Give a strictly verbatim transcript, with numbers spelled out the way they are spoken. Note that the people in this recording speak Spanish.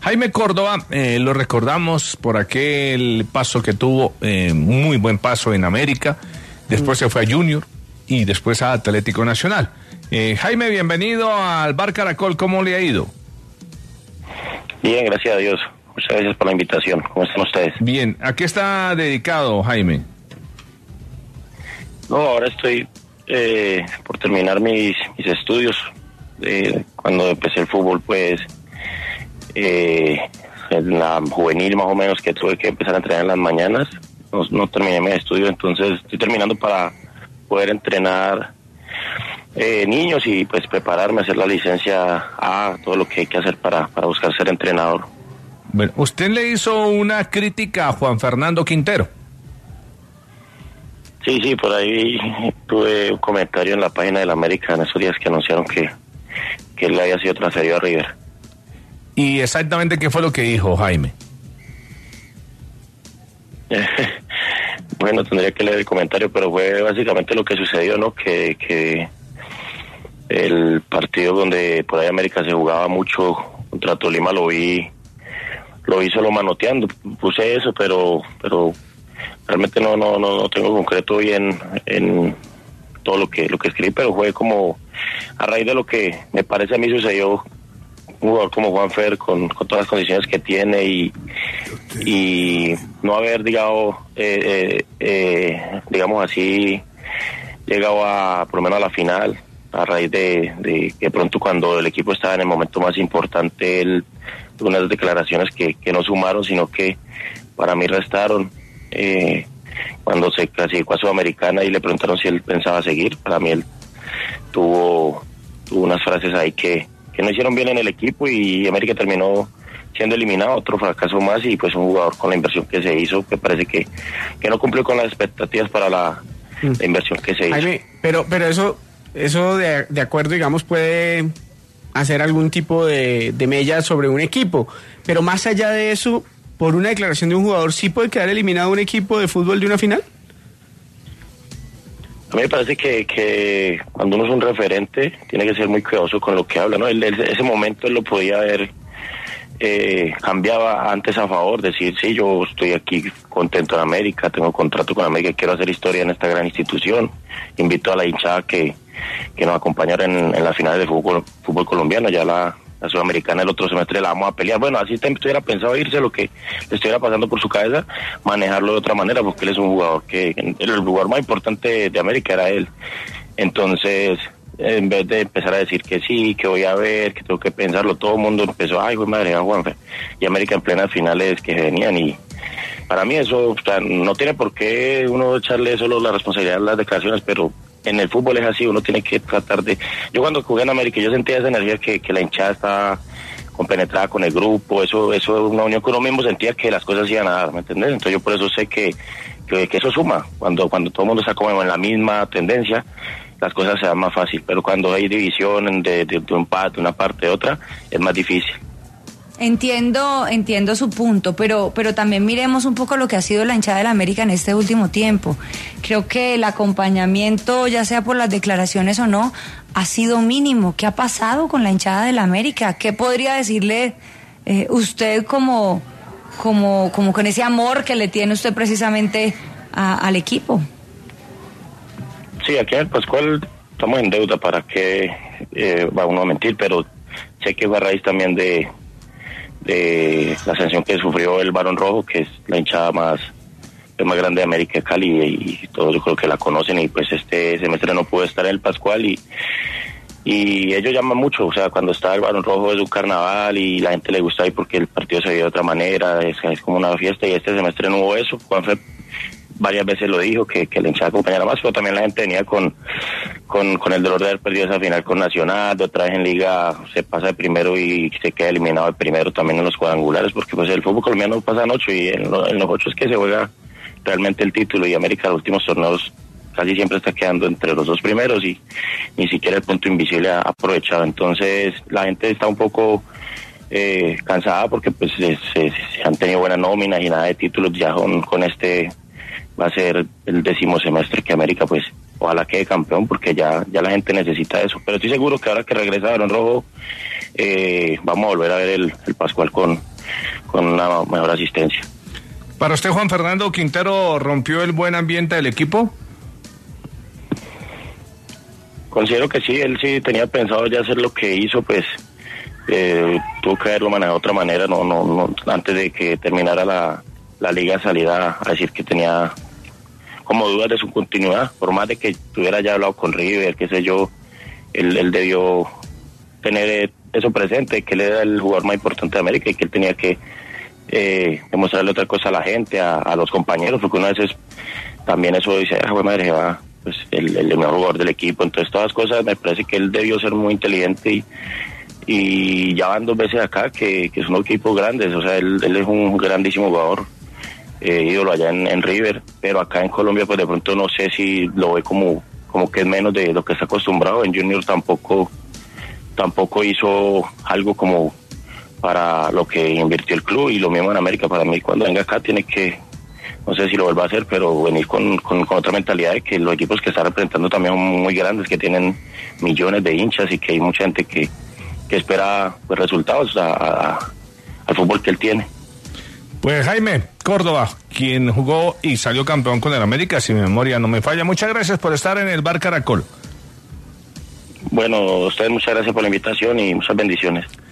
Jaime Córdoba, eh, lo recordamos por aquel paso que tuvo, eh, muy buen paso en América, después mm. se fue a Junior y después a Atlético Nacional. Eh, Jaime, bienvenido al Bar Caracol, ¿cómo le ha ido? Bien, gracias a Dios. Muchas gracias por la invitación. ¿Cómo están ustedes? Bien, ¿a qué está dedicado, Jaime? No, ahora estoy eh, por terminar mis, mis estudios. Eh, cuando empecé el fútbol, pues, eh, en la juvenil más o menos, que tuve que empezar a entrenar en las mañanas, no, no terminé mis estudios, entonces estoy terminando para poder entrenar eh, niños y pues prepararme, hacer la licencia A, todo lo que hay que hacer para, para buscar ser entrenador. Bueno, usted le hizo una crítica a Juan Fernando Quintero. Sí, sí, por ahí tuve un comentario en la página de la América en esos días que anunciaron que, que él había sido transferido a River. ¿Y exactamente qué fue lo que dijo Jaime? Bueno, tendría que leer el comentario, pero fue básicamente lo que sucedió, ¿no? Que, que el partido donde por ahí América se jugaba mucho contra Tolima lo vi, lo vi solo manoteando. Puse eso, pero, pero realmente no, no, no, no tengo concreto bien en todo lo que, lo que escribí, pero fue como a raíz de lo que me parece a mí sucedió. Un jugador como Juanfer con, con todas las condiciones que tiene y y no haber digamos eh, eh, eh, digamos así llegado a por lo menos a la final a raíz de, de que pronto cuando el equipo estaba en el momento más importante él tuvo unas declaraciones que, que no sumaron sino que para mí restaron. Eh, cuando se clasificó a Sudamericana y le preguntaron si él pensaba seguir, para mí él tuvo tuvo unas frases ahí que que no hicieron bien en el equipo y América terminó siendo eliminado, otro fracaso más y pues un jugador con la inversión que se hizo que parece que, que no cumplió con las expectativas para la, mm. la inversión que se Jaime, hizo. Pero pero eso eso de, de acuerdo, digamos, puede hacer algún tipo de, de mella sobre un equipo, pero más allá de eso, por una declaración de un jugador, ¿sí puede quedar eliminado un equipo de fútbol de una final? A mí me parece que, que cuando uno es un referente tiene que ser muy cuidadoso con lo que habla, ¿no? Él, él, ese momento él lo podía haber eh, cambiaba antes a favor, decir, sí, yo estoy aquí contento en América, tengo contrato con América, quiero hacer historia en esta gran institución, invito a la hinchada que, que nos acompañara en, en las finales de fútbol, fútbol colombiano, ya la, la Sudamericana el otro semestre la vamos a pelear. Bueno, así estuviera pensado irse, lo que le estuviera pasando por su cabeza, manejarlo de otra manera, porque él es un jugador que, el jugador más importante de América era él. Entonces, en vez de empezar a decir que sí, que voy a ver, que tengo que pensarlo, todo el mundo empezó, ay, güey, madre, Juanfe, y América en plenas finales que venían, y para mí eso, o sea, no tiene por qué uno echarle solo la responsabilidad a las declaraciones, pero en el fútbol es así, uno tiene que tratar de... Yo cuando jugué en América, yo sentía esa energía que, que la hinchada estaba compenetrada con el grupo, eso eso es una unión que uno mismo sentía que las cosas iban a dar, ¿me entendés? Entonces yo por eso sé que, que, que eso suma, cuando cuando todo el mundo está como en la misma tendencia, las cosas se dan más fácil, pero cuando hay división de, de, de un parte, de una parte de otra, es más difícil. Entiendo, entiendo su punto, pero, pero también miremos un poco lo que ha sido la hinchada de la América en este último tiempo. Creo que el acompañamiento, ya sea por las declaraciones o no, ha sido mínimo. ¿Qué ha pasado con la hinchada de la América? ¿Qué podría decirle eh, usted como, como, como con ese amor que le tiene usted precisamente a, al equipo? Sí, aquí en el Pascual estamos en deuda, para que eh, va uno a mentir, pero sé que fue a raíz también de de la sanción que sufrió el Barón Rojo, que es la hinchada más más grande de América de Cali, y, y todos yo creo que la conocen, y pues este semestre no pudo estar en el Pascual, y y ellos llaman mucho, o sea, cuando está el Barón Rojo es un carnaval y la gente le gusta ahí porque el partido se ve de otra manera, es, es como una fiesta, y este semestre no hubo eso. Juanfe varias veces lo dijo, que, que la hinchada acompañara más, pero también la gente venía con, con, con el dolor de haber perdido esa final con Nacional, de otra vez en Liga se pasa de primero y se queda eliminado de primero también en los cuadrangulares, porque pues el fútbol colombiano pasa en ocho, y en, lo, en los ocho es que se juega realmente el título, y América en los últimos torneos casi siempre está quedando entre los dos primeros, y ni siquiera el punto invisible ha aprovechado. Entonces la gente está un poco eh, cansada, porque pues se, se, se han tenido buenas nóminas y nada de títulos. Ya con, con este va a ser el décimo semestre que América pues ojalá quede campeón, porque ya ya la gente necesita eso. Pero estoy seguro que ahora que regresa Barón Rojo eh, vamos a volver a ver el, el Pascual con con una mejor asistencia. Para usted, Juan Fernando Quintero, ¿rompió el buen ambiente del equipo? Considero que sí, él sí tenía pensado ya hacer lo que hizo, pues eh, tuvo que haberlo manejado de otra manera, no, no, no, antes de que terminara la, la liga salida a decir que tenía como dudas de su continuidad, por más de que tuviera ya hablado con River, qué sé yo, él, él debió tener eso presente, que él era el jugador más importante de América y que él tenía que eh, demostrarle otra cosa a la gente, a, a los compañeros, porque una vez también eso dice, ah, madre, se va pues el, el mejor jugador del equipo. Entonces todas las cosas me parece que él debió ser muy inteligente y, y ya van dos veces acá que, que son equipos grandes, o sea, él, él es un grandísimo jugador, eh, ídolo allá en, en River, pero acá en Colombia pues de pronto no sé si lo ve como, como que es menos de lo que está acostumbrado. En Junior tampoco, tampoco hizo algo como para lo que invirtió el club, y lo mismo en América. Para mí cuando venga acá tiene que, no sé si lo vuelva a hacer, pero venir con, con, con otra mentalidad de que los equipos que está representando también son muy grandes, que tienen millones de hinchas y que hay mucha gente que, que espera pues, resultados a, a, al fútbol que él tiene. Pues Jaime Córdoba, quien jugó y salió campeón con el América, si mi memoria no me falla. Muchas gracias por estar en el Bar Caracol. Bueno, a ustedes muchas gracias por la invitación y muchas bendiciones.